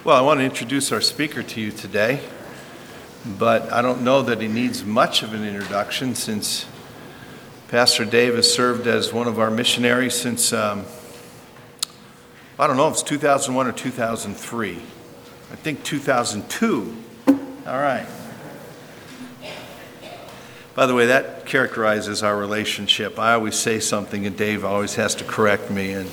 Well, I want to introduce our speaker to you today, but I don't know that he needs much of an introduction since Pastor Dave has served as one of our missionaries since, I don't know if it's 2001 or 2003. I think 2002. All right. By the way, that characterizes our relationship. I always say something and Dave always has to correct me. And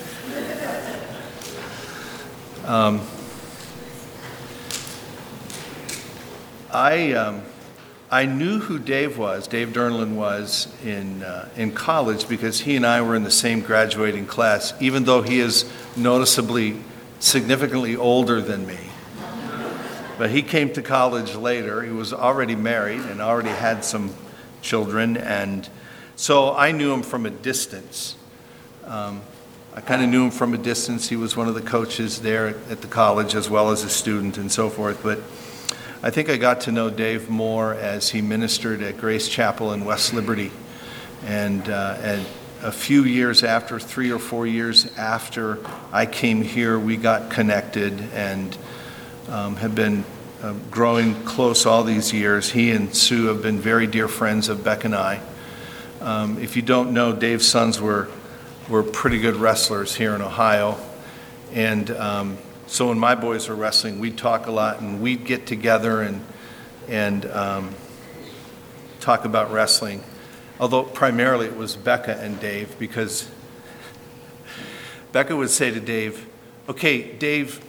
I knew who Dave Durnland was in college because he and I were in the same graduating class, even though he is noticeably significantly older than me. But he came to college later. He was already married and already had some children, and so I knew him from a distance. I kind of knew him from a distance. He was one of the coaches there at the college as well as a student and so forth, but I think I got to know Dave more as he ministered at Grace Chapel in West Liberty. And a few years after, 3 or 4 years after I came here, we got connected and have been growing close all these years. He and Sue have been very dear friends of Beck and I. If you don't know, Dave's sons were pretty good wrestlers here in Ohio. And so when my boys were wrestling, we'd talk a lot, and we'd get together and talk about wrestling. Although primarily it was Becca and Dave, because Becca would say to Dave, "Okay, Dave,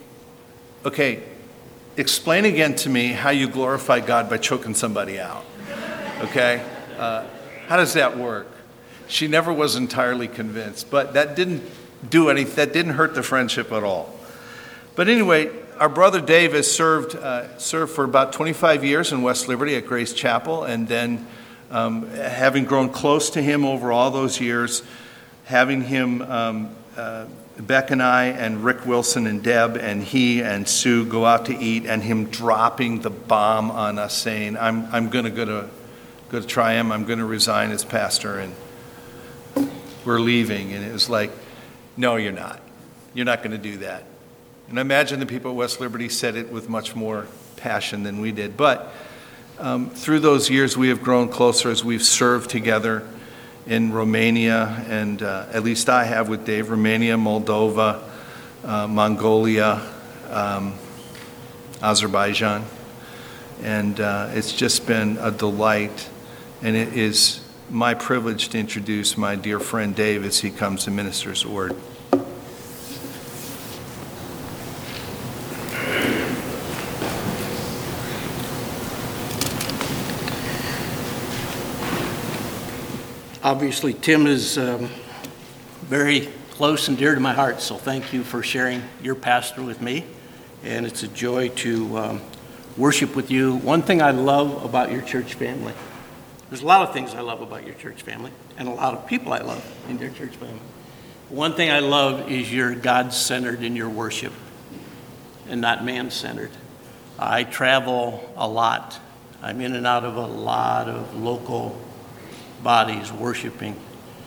explain again to me how you glorify God by choking somebody out. Okay? How does that work?" She never was entirely convinced, but that didn't do anything. That didn't hurt the friendship at all. But anyway, our brother Dave has served for about 25 years in West Liberty at Grace Chapel, and then having grown close to him over all those years, having him, Beck and I and Rick Wilson and Deb and he and Sue go out to eat, and him dropping the bomb on us saying, I'm going to go to Triumph, I'm going to resign as pastor, and we're leaving. And it was like, no, you're not. You're not going to do that. And I imagine the people at West Liberty said it with much more passion than we did. But through those years, we have grown closer as we've served together in Romania, and at least I have with Dave, Romania, Moldova, Mongolia, Azerbaijan. And it's just been a delight. And it is my privilege to introduce my dear friend Dave as he comes and ministers the word. Obviously, Tim is very close and dear to my heart, so thank you for sharing your pastor with me, and it's a joy to worship with you. One thing I love about your church family, there's a lot of things I love about your church family, and a lot of people I love in your church family. One thing I love is you're God-centered in your worship and not man-centered. I travel a lot. I'm in and out of a lot of local bodies worshiping,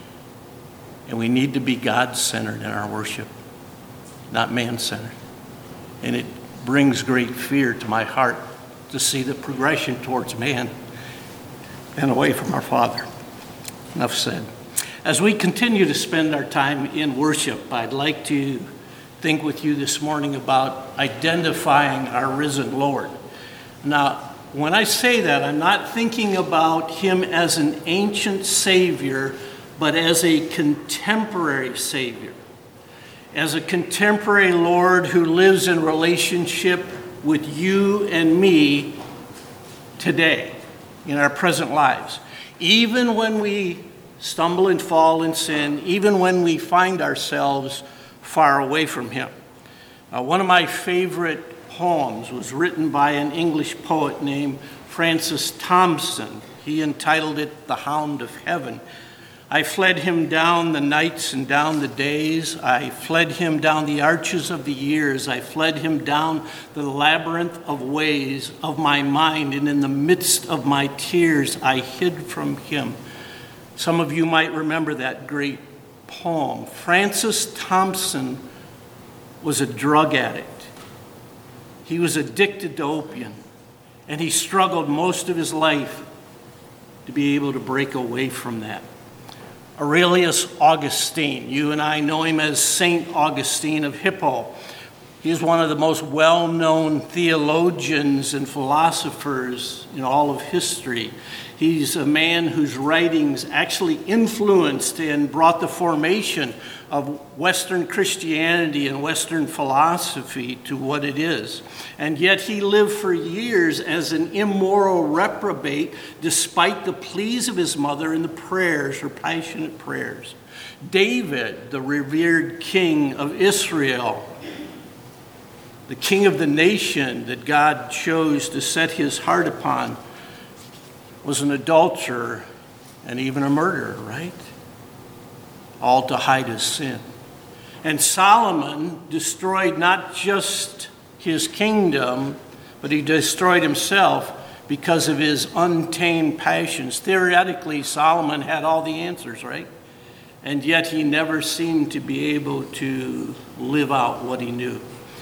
and we need to be God-centered in our worship, not man-centered. And it brings great fear to my heart to see the progression towards man and away from our Father. Enough said. As we continue to spend our time in worship, I'd like to think with you this morning about identifying our risen Lord. Now, when I say that, I'm not thinking about him as an ancient Savior, but as a contemporary Savior, as a contemporary Lord who lives in relationship with you and me today in our present lives. Even when we stumble and fall in sin, even when we find ourselves far away from him. One of my favorite poems was written by an English poet named Francis Thompson. He entitled it "The Hound of Heaven." I fled him down the nights and down the days. I fled him down the arches of the years. I fled him down the labyrinth of ways of my mind, and in the midst of my tears, I hid from him. Some of you might remember that great poem. Francis Thompson was a drug addict. He was addicted to opium, and he struggled most of his life to be able to break away from that. Aurelius Augustine, you and I know him as Saint Augustine of Hippo. He's one of the most well-known theologians and philosophers in all of history. He's a man whose writings actually influenced and brought the formation of Western Christianity and Western philosophy to what it is. And yet he lived for years as an immoral reprobate despite the pleas of his mother and the prayers, her passionate prayers. David, the revered king of Israel, the king of the nation that God chose to set his heart upon, was an adulterer and even a murderer, right? All to hide his sin. And Solomon destroyed not just his kingdom, but he destroyed himself because of his untamed passions. Theoretically, Solomon had all the answers, right? And yet he never seemed to be able to live out what he knew.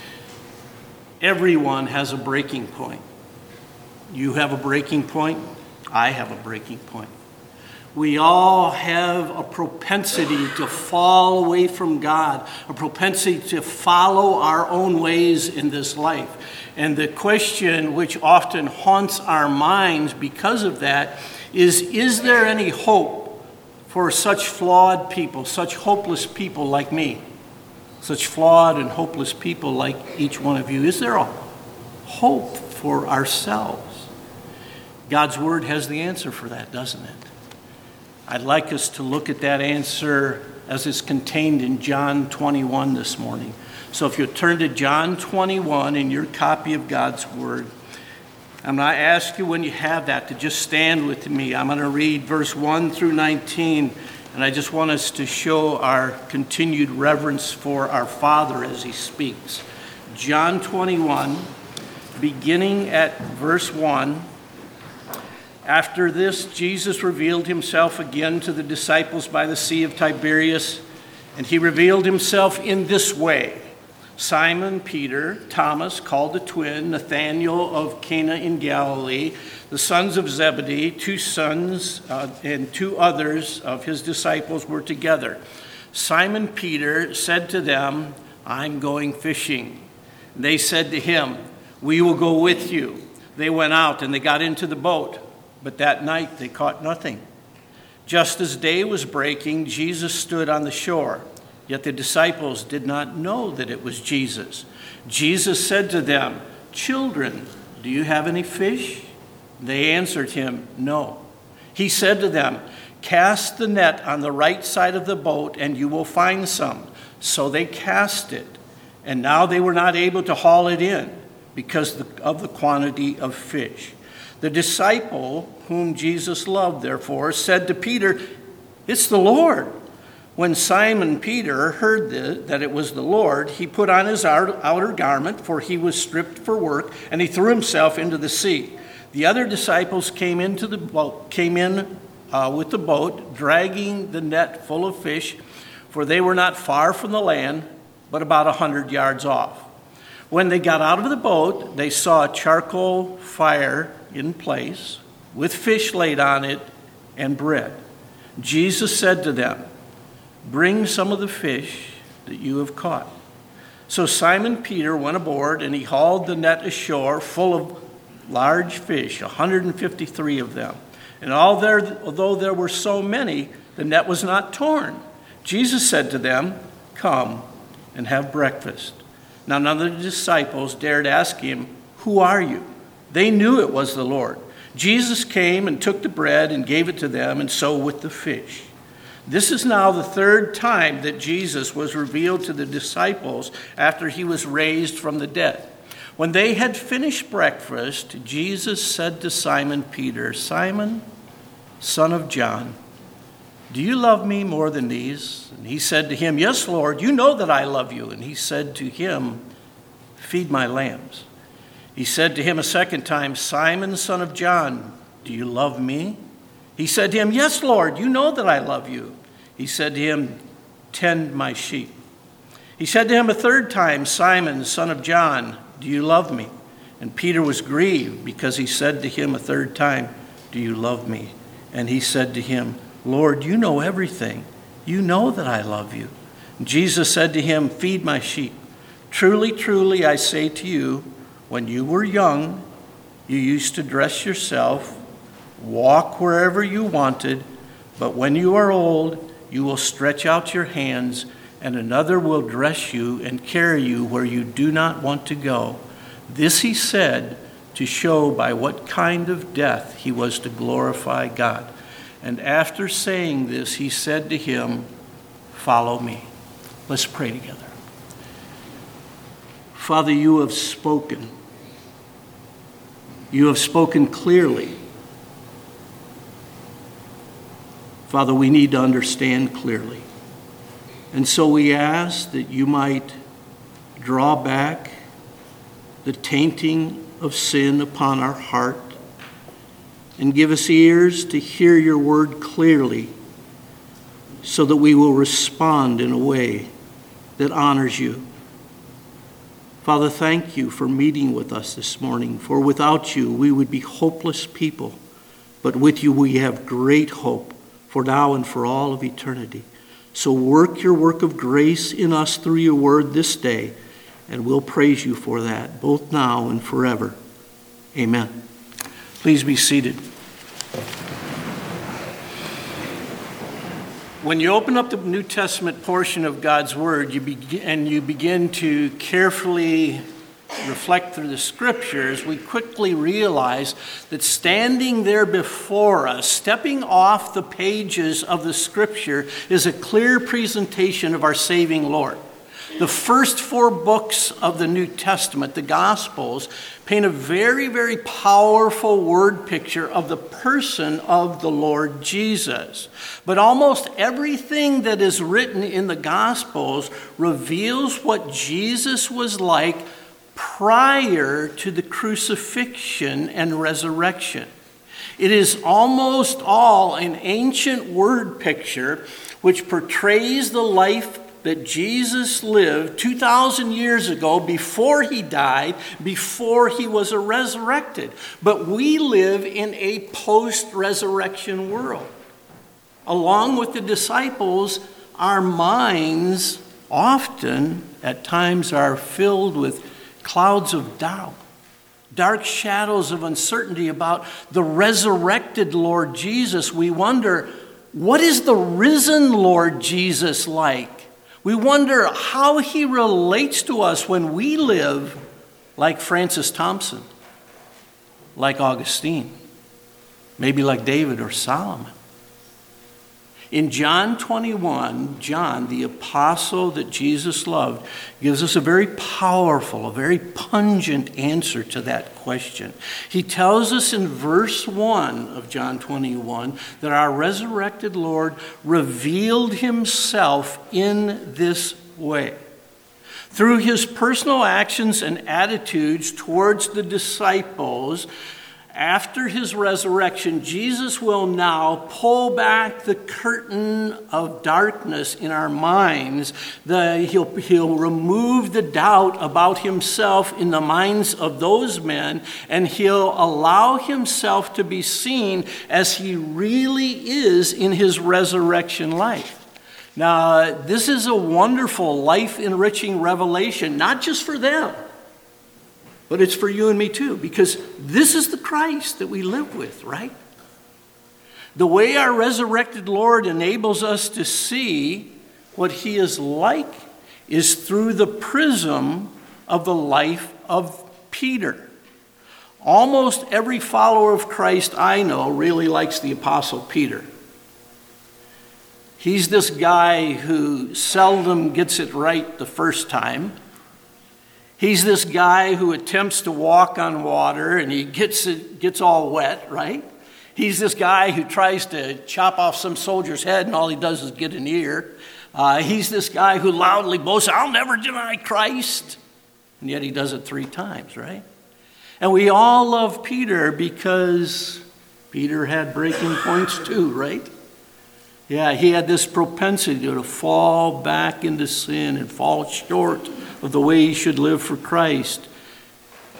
Everyone has a breaking point. You have a breaking point. I have a breaking point. We all have a propensity to fall away from God, a propensity to follow our own ways in this life. And the question which often haunts our minds because of that is there any hope for such flawed people, such hopeless people like me? Such flawed and hopeless people like each one of you. Is there a hope for ourselves? God's word has the answer for that, doesn't it? I'd like us to look at that answer as it's contained in John 21 this morning. So if you turn to John 21 in your copy of God's word, I'm going to ask you when you have that to just stand with me. I'm going to read verse 1 through 19. And I just want us to show our continued reverence for our Father as he speaks. John 21, beginning at verse 1. After this, Jesus revealed himself again to the disciples by the Sea of Tiberias, and he revealed himself in this way. Simon Peter, Thomas, called the twin, Nathanael of Cana in Galilee, the sons of Zebedee, two sons and two others of his disciples were together. Simon Peter said to them, "I'm going fishing." They said to him, "We will go with you." They went out and they got into the boat, but that night they caught nothing. Just as day was breaking, Jesus stood on the shore. Yet the disciples did not know that it was Jesus. Jesus said to them, "Children, do you have any fish?" They answered him, "No." He said to them, "Cast the net on the right side of the boat and you will find some." So they cast it. And now they were not able to haul it in because of the quantity of fish. The disciple whom Jesus loved, therefore, said to Peter, "It's the Lord." When Simon Peter heard that it was the Lord, he put on his outer garment, for he was stripped for work, and he threw himself into the sea. The other disciples came in with the boat, dragging the net full of fish, for they were not far from the land, but about 100 yards off. When they got out of the boat, they saw a charcoal fire in place, with fish laid on it and bread. Jesus said to them, "Bring some of the fish that you have caught." So Simon Peter went aboard, and he hauled the net ashore full of large fish, 153 of them. And although there were so many, the net was not torn. Jesus said to them, "Come and have breakfast." Now none of the disciples dared ask him, "Who are you?" They knew it was the Lord. Jesus came and took the bread and gave it to them, and so with the fish. This is now the third time that Jesus was revealed to the disciples after he was raised from the dead. When they had finished breakfast, Jesus said to Simon Peter, "Simon, son of John, do you love me more than these?" And he said to him, "Yes, Lord, you know that I love you." And he said to him, "Feed my lambs." He said to him a second time, "Simon, son of John, do you love me?" He said to him, "Yes, Lord, you know that I love you." He said to him, "Tend my sheep." He said to him a third time, "Simon, son of John, do you love me?" And Peter was grieved because he said to him a third time, "Do you love me?" And he said to him, "Lord, you know everything. You know that I love you." And Jesus said to him, "Feed my sheep. Truly, truly, I say to you, when you were young, you used to dress yourself, walk wherever you wanted, but when you are old, you will stretch out your hands, and another will dress you and carry you where you do not want to go." This he said to show by what kind of death he was to glorify God. And after saying this, he said to him, "Follow me." Let's pray together. Father, you have spoken. You have spoken clearly. Father, we need to understand clearly. And so we ask that you might draw back the tainting of sin upon our heart and give us ears to hear your word clearly so that we will respond in a way that honors you. Father, thank you for meeting with us this morning, for without you we would be hopeless people, but with you we have great hope for now and for all of eternity. So work your work of grace in us through your word this day, and we'll praise you for that, both now and forever. Amen. Please be seated. When you open up the New Testament portion of God's Word, you begin to carefully reflect through the Scriptures, we quickly realize that standing there before us, stepping off the pages of the Scripture, is a clear presentation of our saving Lord. The first 4 books of the New Testament, the Gospels, paint a very, very powerful word picture of the person of the Lord Jesus. But almost everything that is written in the Gospels reveals what Jesus was like prior to the crucifixion and resurrection. It is almost all an ancient word picture which portrays the life that Jesus lived 2,000 years ago before he died, before he was resurrected. But we live in a post-resurrection world. Along with the disciples, our minds often, at times, are filled with clouds of doubt, dark shadows of uncertainty about the resurrected Lord Jesus. We wonder, what is the risen Lord Jesus like? We wonder how he relates to us when we live like Francis Thompson, like Augustine, maybe like David or Solomon. In John 21, John, the apostle that Jesus loved, gives us a very powerful, a very pungent answer to that question. He tells us in verse 1 of John 21 that our resurrected Lord revealed himself in this way. Through his personal actions and attitudes towards the disciples, after his resurrection, Jesus will now pull back the curtain of darkness in our minds. He'll remove the doubt about himself in the minds of those men, and he'll allow himself to be seen as he really is in his resurrection life. Now, this is a wonderful, life-enriching revelation, not just for them, but it's for you and me too, because this is the Christ that we live with, right? The way our resurrected Lord enables us to see what he is like is through the prism of the life of Peter. Almost every follower of Christ I know really likes the Apostle Peter. He's this guy who seldom gets it right the first time. He's this guy who attempts to walk on water and he gets all wet, right? He's this guy who tries to chop off some soldier's head and all he does is get an ear. He's this guy who loudly boasts, "I'll never deny Christ." And yet he does it 3 times, right? And we all love Peter because Peter had breaking points too, right? Yeah, he had this propensity to fall back into sin and fall short of the way he should live for Christ.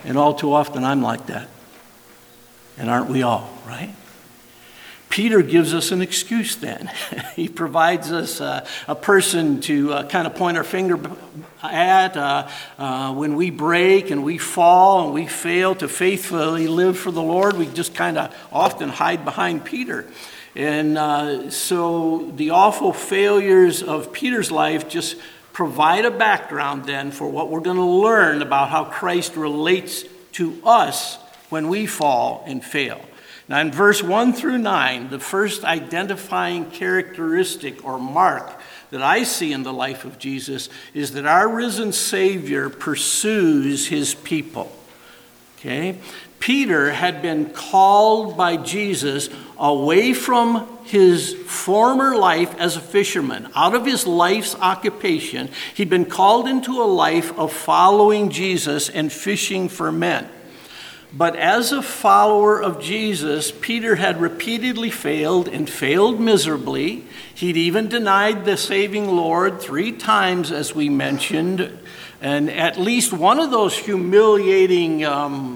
And all too often I'm like that. And aren't we all, right? Peter gives us an excuse then. He provides us a person to kind of point our finger at when we break and we fall and we fail to faithfully live for the Lord. We just kind of often hide behind Peter. And so the awful failures of Peter's life just provide a background then for what we're going to learn about how Christ relates to us when we fall and fail. Now in verse 1 through 9, the first identifying characteristic or mark that I see in the life of Jesus is that our risen Savior pursues his people. Okay? Peter had been called by Jesus away from his former life as a fisherman, out of his life's occupation. He'd been called into a life of following Jesus and fishing for men. But as a follower of Jesus, Peter had repeatedly failed and failed miserably. He'd even denied the saving Lord 3 times, as we mentioned. And at least one of those humiliating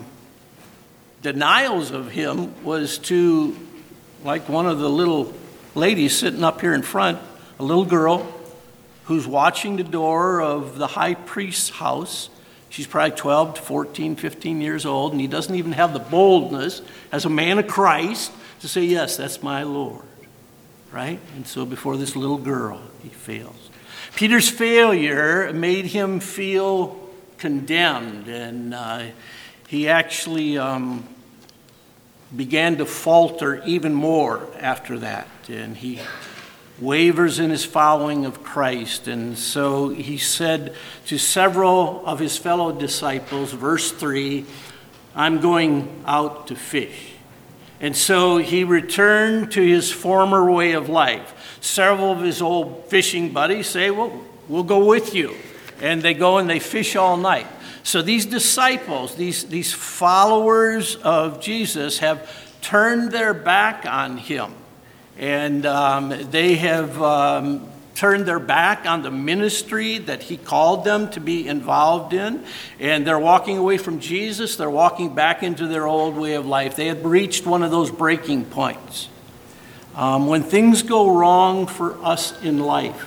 denials of him was to, like one of the little ladies sitting up here in front, a little girl who's watching the door of the high priest's house. She's probably 12 to 14, 15 years old, and he doesn't even have the boldness as a man of Christ to say, yes, that's my Lord, right? And so before this little girl, he fails. Peter's failure made him feel condemned, and he actually began to falter even more after that, and he wavers in his following of Christ. And so he said to several of his fellow disciples, verse 3, I'm going out to fish. And so he returned to his former way of life. Several of his old fishing buddies say, well, we'll go with you. And they go and they fish all night. So these disciples, these followers of Jesus have turned their back on him. And they have turned their back on the ministry that he called them to be involved in. And they're walking away from Jesus. They're walking back into their old way of life. They had reached one of those breaking points. When things go wrong for us in life,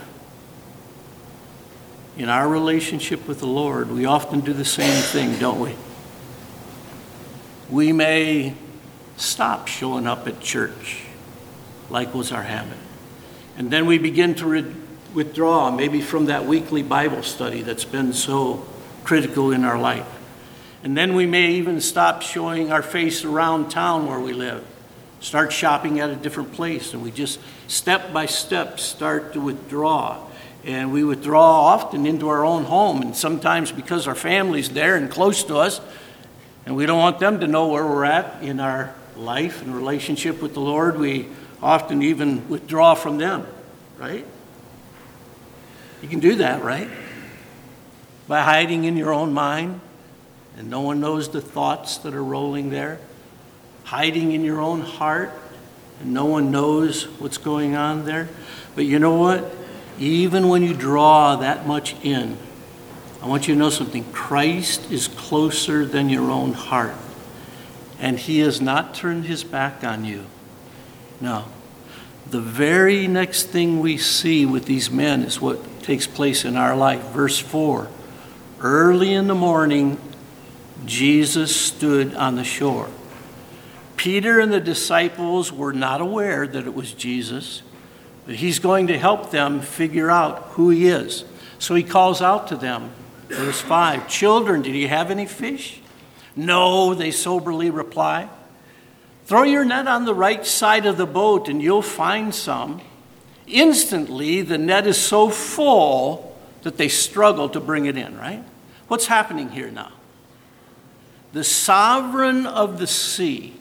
in our relationship with the Lord, we often do the same thing, don't we? We may stop showing up at church, like was our habit. And then we begin to withdraw, maybe from that weekly Bible study that's been so critical in our life. And then we may even stop showing our face around town where we live, start shopping at a different place, and we just step by step start to withdraw. And we withdraw often into our own home, and sometimes because our family's there and close to us, and we don't want them to know where we're at in our life and relationship with the Lord, we often even withdraw from them, right? You can do that, right? By hiding in your own mind, and no one knows the thoughts that are rolling there. Hiding in your own heart, and no one knows what's going on there. But you know what? Even when you draw that much in, I want you to know something. Christ is closer than your own heart. And he has not turned his back on you. No. The very next thing we see with these men is what takes place in our life. Verse 4. Early in the morning, Jesus stood on the shore. Peter and the disciples were not aware that it was Jesus, but he's going to help them figure out who he is. So he calls out to them. Verse 5. Children, did you have any fish? No, they soberly reply. Throw your net on the right side of the boat and you'll find some. Instantly, the net is so full that they struggle to bring it in, right? What's happening here now? The sovereign of the sea,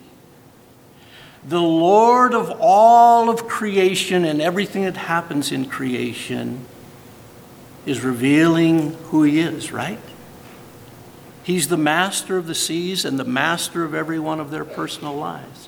the Lord of all of creation and everything that happens in creation, is revealing who he is, right? He's the master of the seas and the master of every one of their personal lives.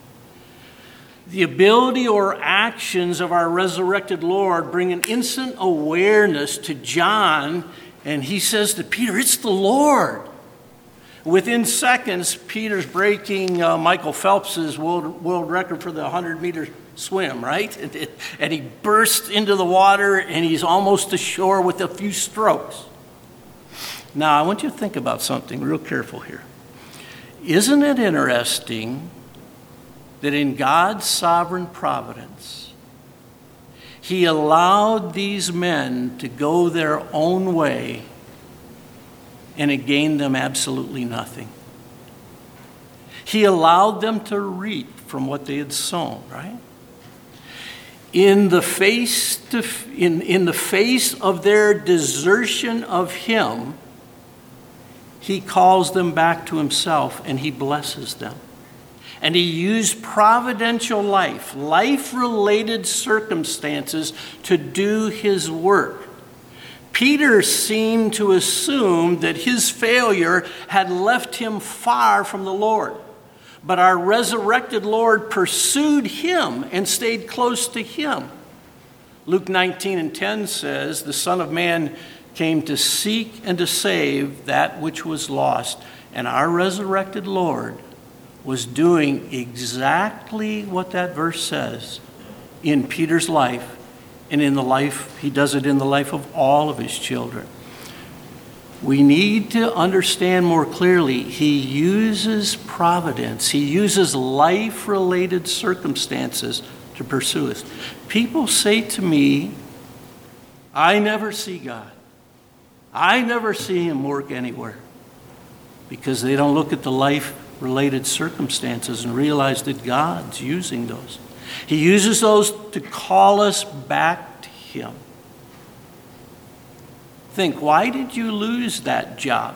The ability or actions of our resurrected Lord bring an instant awareness to John, and he says to Peter, it's the Lord. Within seconds, Peter's breaking Michael Phelps's world record for the 100-meter swim, right? And he bursts into the water, and he's almost ashore with a few strokes. Now, I want you to think about something real careful here. Isn't it interesting that in God's sovereign providence, he allowed these men to go their own way, and it gained them absolutely nothing? He allowed them to reap from what they had sown, right? In the face of their desertion of him, he calls them back to himself, and he blesses them. And he used providential life-related circumstances to do his work. Peter seemed to assume that his failure had left him far from the Lord. But our resurrected Lord pursued him and stayed close to him. Luke 19:10 says, "The Son of Man came to seek and to save that which was lost." And our resurrected Lord was doing exactly what that verse says in Peter's life, and in the life, he does it in the life of all of his children. We need to understand more clearly, he uses providence. He uses life-related circumstances to pursue us. People say to me, I never see God. I never see him work anywhere, because they don't look at the life-related circumstances and realize that God's using those. He uses those to call us back to him. Think, why did you lose that job?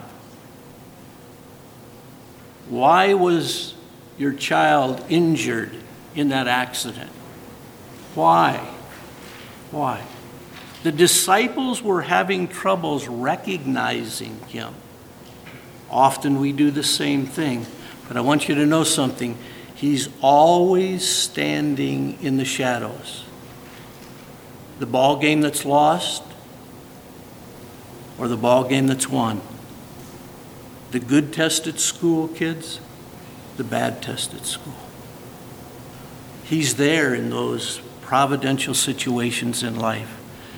Why was your child injured in that accident? Why? Why? The disciples were having troubles recognizing him. Often we do the same thing, but I want you to know something. He's always standing in the shadows. The ball game that's lost or the ball game that's won. The good test at school, kids, the bad test at school. He's there in those providential situations in life.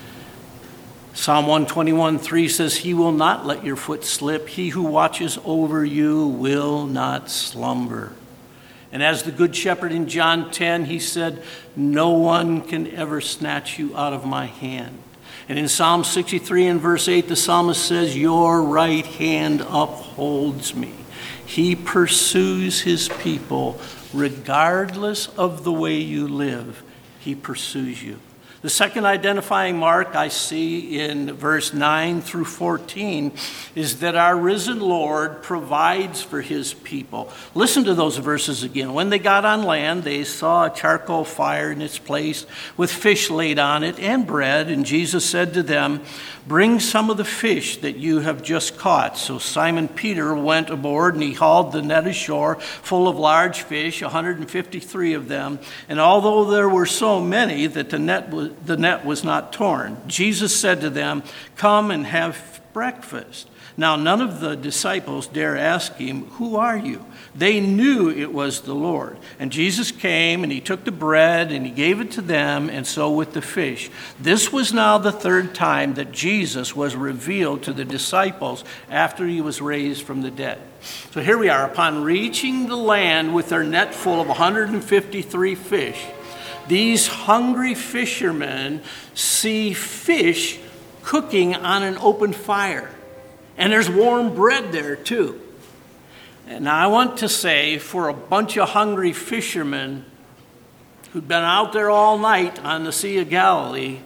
Psalm 121:3 says, "He will not let your foot slip. He who watches over you will not slumber." And as the Good Shepherd in John 10, he said, "No one can ever snatch you out of my hand." And in Psalm 63 and verse 8, the psalmist says, "Your right hand upholds me." He pursues his people regardless of the way you live. He pursues you. The second identifying mark I see in verse 9 through 14 is that our risen Lord provides for his people. Listen to those verses again. When they got on land, they saw a charcoal fire in its place with fish laid on it and bread. And Jesus said to them, "Bring some of the fish that you have just caught." So Simon Peter went aboard, and he hauled the net ashore full of large fish, 153 of them. And although there were so many that the net was not torn, Jesus said to them, "Come and have breakfast." Now none of the disciples dare ask him, "Who are you?" They knew it was the Lord. And Jesus came, and he took the bread, and he gave it to them, and so with the fish. This was now the third time that Jesus was revealed to the disciples after he was raised from the dead. So here we are, upon reaching the land with their net full of 153 fish. These hungry fishermen see fish cooking on an open fire. And there's warm bread there too. And now I want to say, for a bunch of hungry fishermen who'd been out there all night on the Sea of Galilee,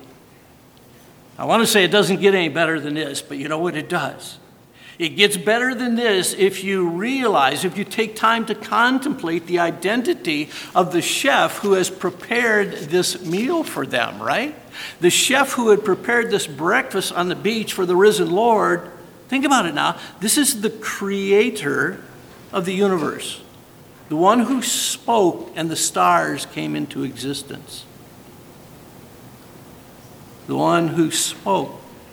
I want to say it doesn't get any better than this, but you know what, it does. It gets better than this if you realize, if you take time to contemplate the identity of the chef who has prepared this meal for them, right? The chef who had prepared this breakfast on the beach for the risen Lord. Think about it now. This is the creator of the universe, the one who spoke and the stars came into existence. The one who spoke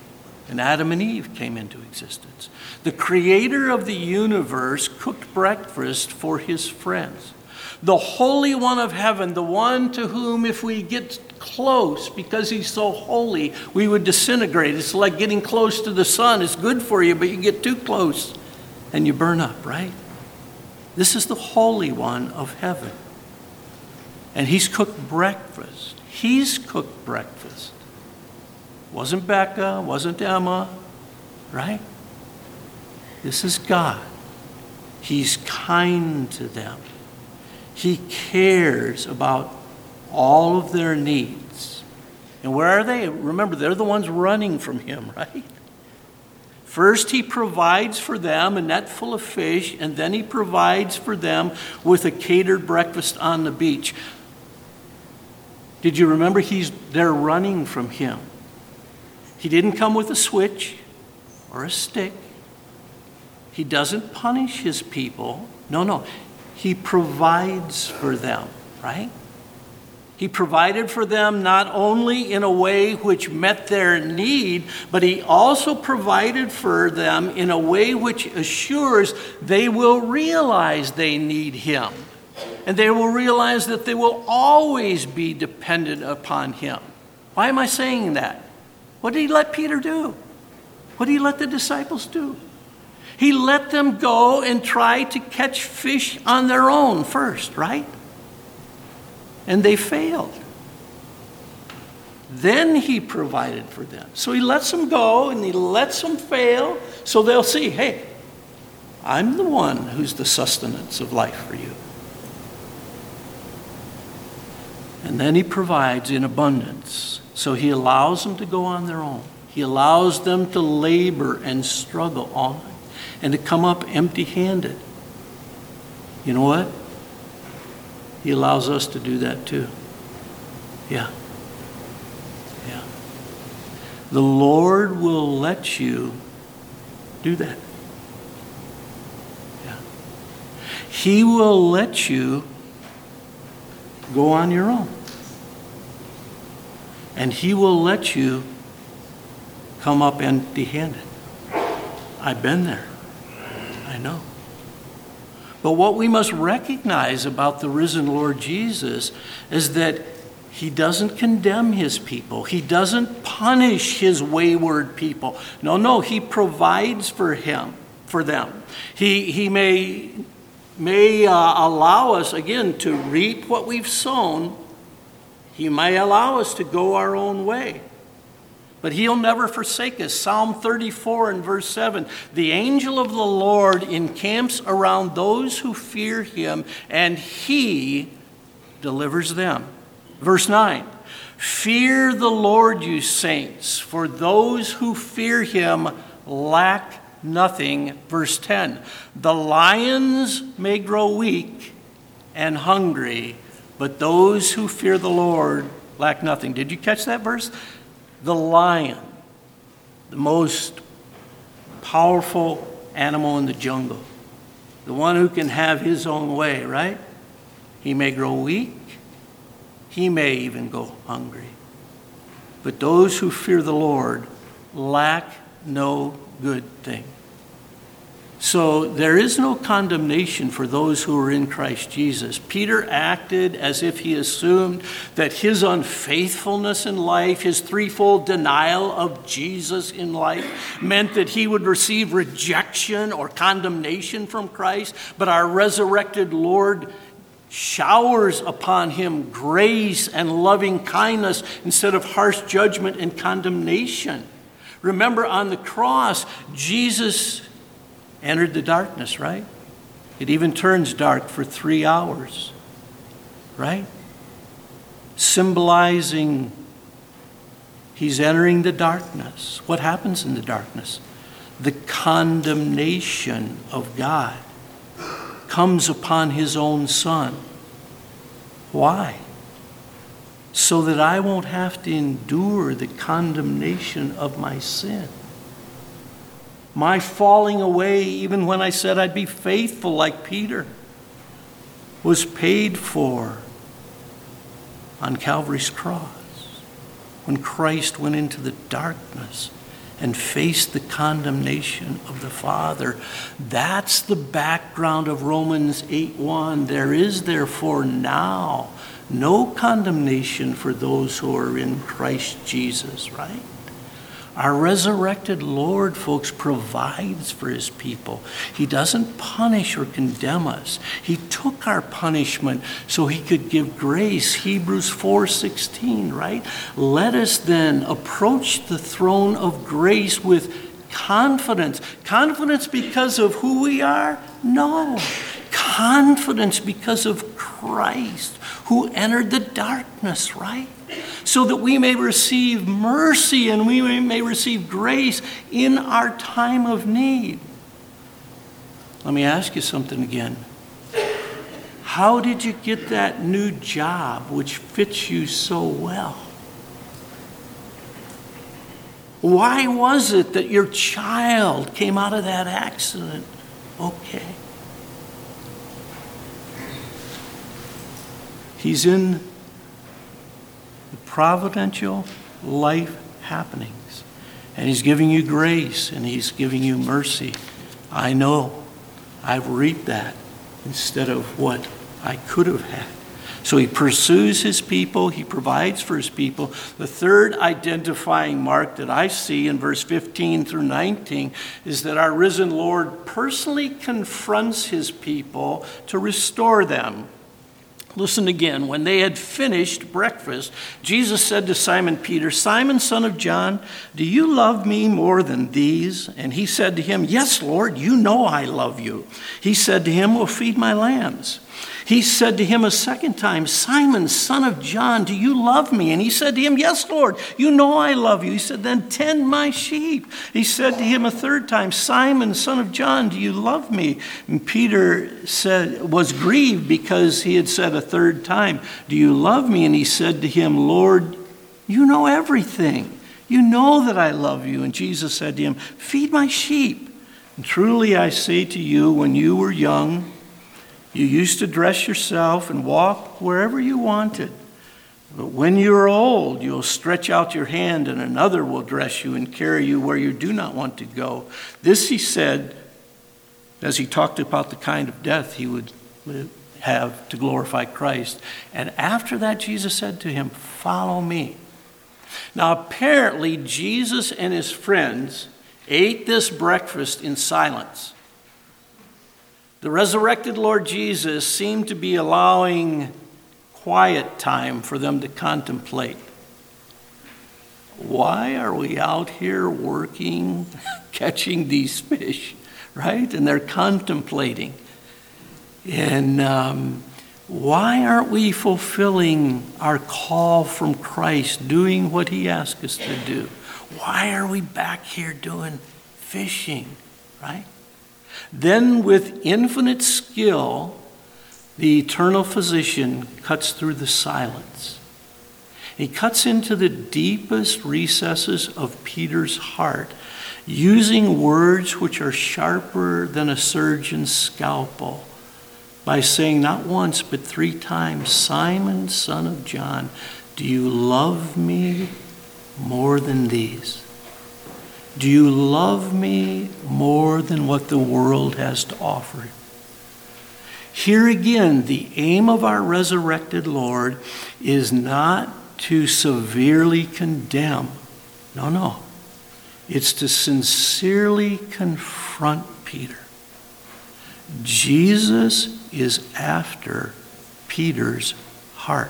and Adam and Eve came into existence. The creator of the universe cooked breakfast for his friends. The Holy One of heaven, the one to whom if we get close, because he's so holy, we would disintegrate. It's like getting close to the sun. It's good for you, but you get too close and you burn up, right? This is the Holy One of heaven. And he's cooked breakfast. He's cooked breakfast. Wasn't Becca, wasn't Emma, right? This is God. He's kind to them. He cares about all of their needs. And where are they? Remember, they're the ones running from him, right? First, he provides for them a net full of fish, and then he provides for them with a catered breakfast on the beach. Did you remember they're running from him? He didn't come with a switch or a stick. He doesn't punish his people. No. He provides for them, right? He provided for them not only in a way which met their need, but he also provided for them in a way which assures they will realize they need him. And they will realize that they will always be dependent upon him. Why am I saying that? What did he let Peter do? What did he let the disciples do? He let them go and try to catch fish on their own first, right? And they failed. Then he provided for them. So he lets them go and he lets them fail so they'll see, hey, I'm the one who's the sustenance of life for you. And then he provides in abundance. So he allows them to go on their own. He allows them to labor and struggle all night and to come up empty-handed. You know what? He allows us to do that too. Yeah. The Lord will let you do that. Yeah. He will let you go on your own. And he will let you come up empty-handed. I've been there. I know. But what we must recognize about the risen Lord Jesus is that he doesn't condemn his people. He doesn't punish his wayward people. No, he provides for them. He may allow us, again, to reap what we've sown. He may allow us to go our own way. But he'll never forsake us. Psalm 34 and verse 7, the angel of the Lord encamps around those who fear him, and he delivers them. Verse 9, fear the Lord, you saints, for those who fear him lack nothing. Verse 10, the lions may grow weak and hungry, but those who fear the Lord lack nothing. Did you catch that verse? The lion, the most powerful animal in the jungle, the one who can have his own way, right? He may grow weak. He may even go hungry. But those who fear the Lord lack no good thing. So there is no condemnation for those who are in Christ Jesus. Peter acted as if he assumed that his unfaithfulness in life, his threefold denial of Jesus in life, meant that he would receive rejection or condemnation from Christ. But our resurrected Lord showers upon him grace and loving kindness instead of harsh judgment and condemnation. Remember, on the cross, Jesus entered the darkness, right? It even turns dark for 3 hours, right? Symbolizing he's entering the darkness. What happens in the darkness? The condemnation of God comes upon his own Son. Why? So that I won't have to endure the condemnation of my sin. My falling away, even when I said I'd be faithful like Peter, was paid for on Calvary's cross when Christ went into the darkness and face the condemnation of the Father. That's the background of Romans 8:1. There is therefore now no condemnation for those who are in Christ Jesus, right? Our resurrected Lord, folks, provides for his people. He doesn't punish or condemn us. He took our punishment so he could give grace. Hebrews 4:16, right? Let us then approach the throne of grace with confidence. Confidence because of who we are? No. Confidence because of Christ, who entered the darkness, right? So that we may receive mercy and we may receive grace in our time of need. Let me ask you something again. How did you get that new job which fits you so well? Why was it that your child came out of that accident okay? He's in the providential life happenings. And he's giving you grace and he's giving you mercy. I know I've reaped that instead of what I could have had. So he pursues his people. He provides for his people. The third identifying mark that I see in verse 15 through 19 is that our risen Lord personally confronts his people to restore them. Listen again. When they had finished breakfast, Jesus said to Simon Peter, "Simon, son of John, do you love me more than these?" And he said to him, "Yes, Lord, you know I love you." He said to him, "Well, feed my lambs." He said to him a second time, "Simon, son of John, do you love me?" And he said to him, "Yes, Lord, you know I love you." He said, "Then tend my sheep." He said to him a third time, "Simon, son of John, do you love me?" And Peter was grieved because he had said a third time, "Do you love me?" And he said to him, "Lord, you know everything. You know that I love you." And Jesus said to him, "Feed my sheep. And truly I say to you, when you were young, you used to dress yourself and walk wherever you wanted. But when you are old, you'll stretch out your hand and another will dress you and carry you where you do not want to go." This he said as he talked about the kind of death he would have to glorify Christ. And after that, Jesus said to him, "Follow me." Now, apparently, Jesus and his friends ate this breakfast in silence. The resurrected Lord Jesus seemed to be allowing quiet time for them to contemplate. Why are we out here working, catching these fish, right? And they're contemplating. And why aren't we fulfilling our call from Christ, doing what he asked us to do? Why are we back here doing fishing, right? Then with infinite skill, the eternal physician cuts through the silence. He cuts into the deepest recesses of Peter's heart, using words which are sharper than a surgeon's scalpel, by saying not once but 3 times, "Simon, son of John, do you love me more than these? Do you love me more than what the world has to offer?" Here again, the aim of our resurrected Lord is not to severely condemn. No. It's to sincerely confront Peter. Jesus is after Peter's heart.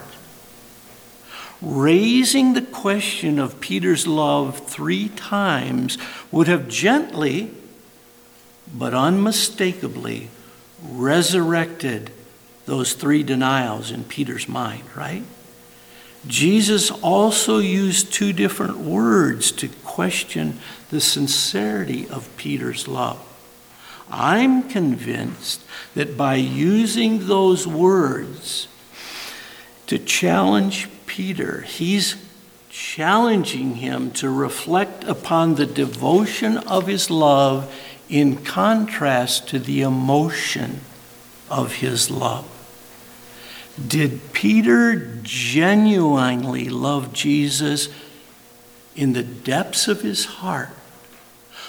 Raising the question of Peter's love 3 times would have gently but unmistakably resurrected those 3 denials in Peter's mind, right? Jesus also used 2 different words to question the sincerity of Peter's love. I'm convinced that by using those words to challenge Peter, he's challenging him to reflect upon the devotion of his love in contrast to the emotion of his love. Did Peter genuinely love Jesus in the depths of his heart,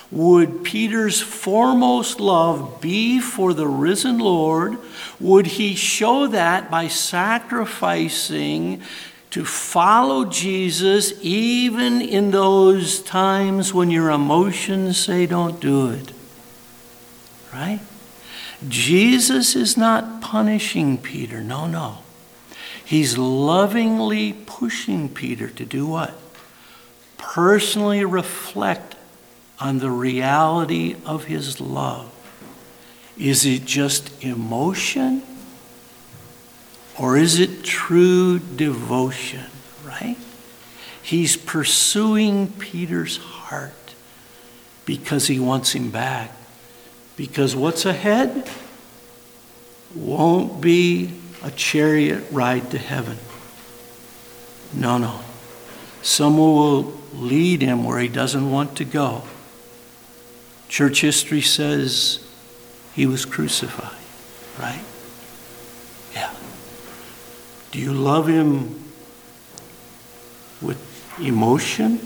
Would Peter's foremost love be for the risen Lord? Would he show that by sacrificing to follow Jesus even in those times when your emotions say don't do it? Right? Jesus is not punishing Peter. No. He's lovingly pushing Peter to do what? Personally reflect on the reality of his love. Is it just emotion? Or is it true devotion, right? He's pursuing Peter's heart because he wants him back. Because what's ahead won't be a chariot ride to heaven. No. Someone will lead him where he doesn't want to go. Church history says he was crucified, right? Yeah. Do you love him with emotion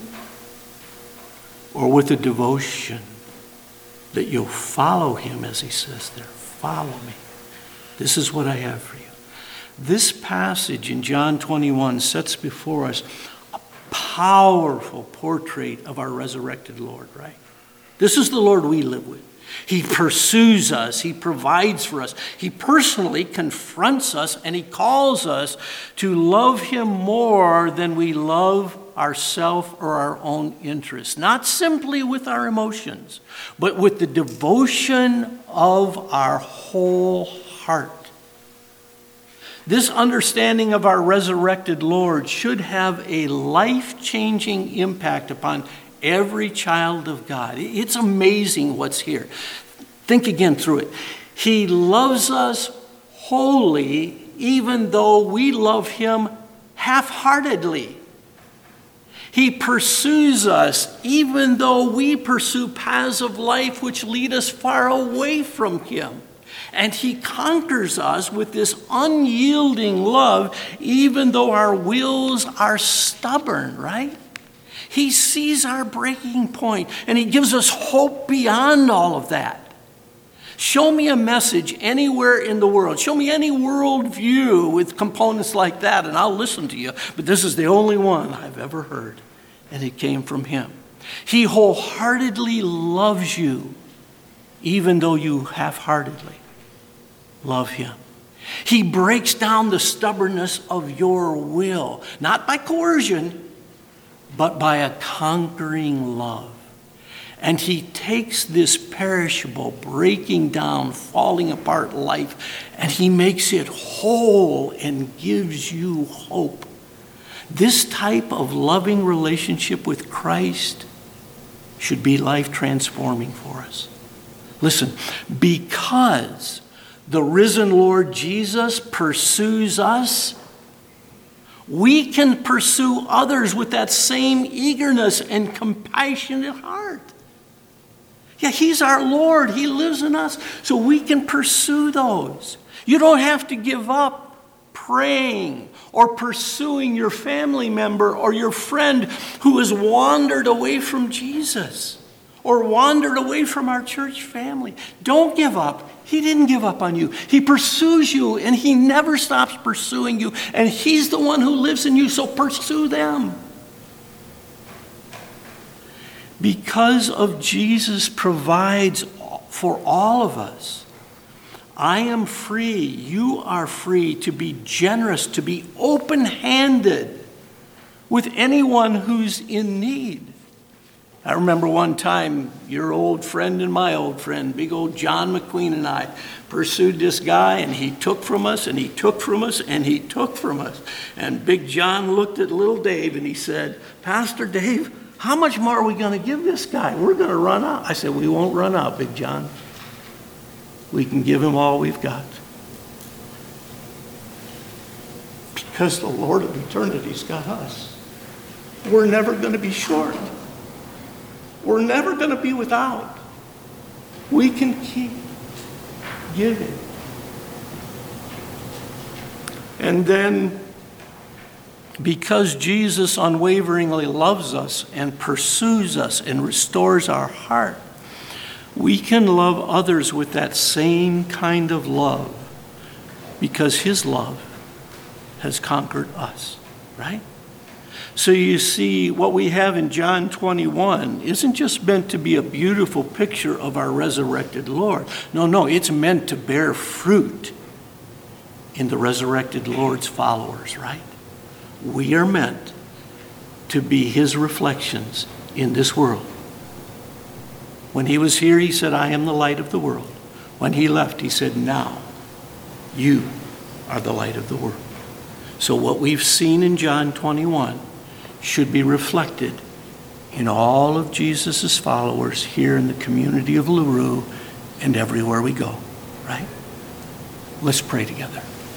or with a devotion that you'll follow him, as he says there? Follow me. This is what I have for you. This passage in John 21 sets before us a powerful portrait of our resurrected Lord, right? This is the Lord we live with. He pursues us. He provides for us. He personally confronts us, and he calls us to love him more than we love ourselves or our own interests. Not simply with our emotions, but with the devotion of our whole heart. This understanding of our resurrected Lord should have a life-changing impact upon every child of God. It's amazing what's here. Think again through it. He loves us wholly, even though we love him half-heartedly. He pursues us, even though we pursue paths of life which lead us far away from him. And he conquers us with this unyielding love, even though our wills are stubborn, right? He sees our breaking point, and he gives us hope beyond all of that. Show me a message anywhere in the world. Show me any worldview with components like that, and I'll listen to you. But this is the only one I've ever heard, and it came from him. He wholeheartedly loves you, even though you half-heartedly love him. He breaks down the stubbornness of your will, not by coercion, but by a conquering love. And he takes this perishable, breaking down, falling apart life, and he makes it whole and gives you hope. This type of loving relationship with Christ should be life-transforming for us. Listen, because the risen Lord Jesus pursues us, we can pursue others with that same eagerness and compassionate heart. Yeah, he's our Lord. He lives in us, so we can pursue those. You don't have to give up praying or pursuing your family member or your friend who has wandered away from Jesus or wandered away from our church family. Don't give up. He didn't give up on you. He pursues you, and he never stops pursuing you. And he's the one who lives in you, so pursue them. Because of Jesus provides for all of us, I am free, you are free to be generous, to be open-handed with anyone who's in need. I remember one time, your old friend and my old friend, big old John McQueen, and I pursued this guy, and he took from us, and he took from us, and he took from us. And Big John looked at little Dave, and he said, "Pastor Dave, how much more are we going to give this guy? We're going to run out." I said, "We won't run out, Big John. We can give him all we've got. Because the Lord of eternity's got us. We're never going to be short. We're never going to be without. We can keep giving." And then, because Jesus unwaveringly loves us and pursues us and restores our heart, we can love others with that same kind of love because his love has conquered us, right? So you see, what we have in John 21 isn't just meant to be a beautiful picture of our resurrected Lord. No, it's meant to bear fruit in the resurrected Lord's followers, right? We are meant to be his reflections in this world. When he was here, he said, I am the light of the world. When he left, he said, now you are the light of the world. So what we've seen in John 21 should be reflected in all of Jesus' followers here in the community of LaRue and everywhere we go, right? Let's pray together.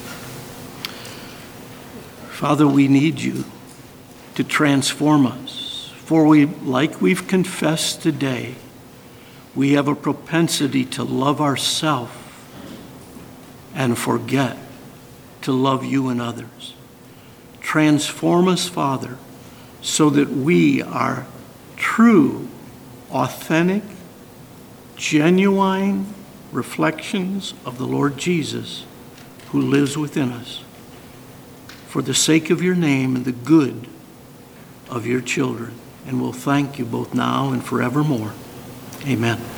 Father, we need you to transform us, for like we've confessed today, we have a propensity to love ourselves and forget to love you and others. Transform us, Father, so that we are true, authentic, genuine reflections of the Lord Jesus who lives within us, for the sake of your name and the good of your children. And we'll thank you both now and forevermore. Amen.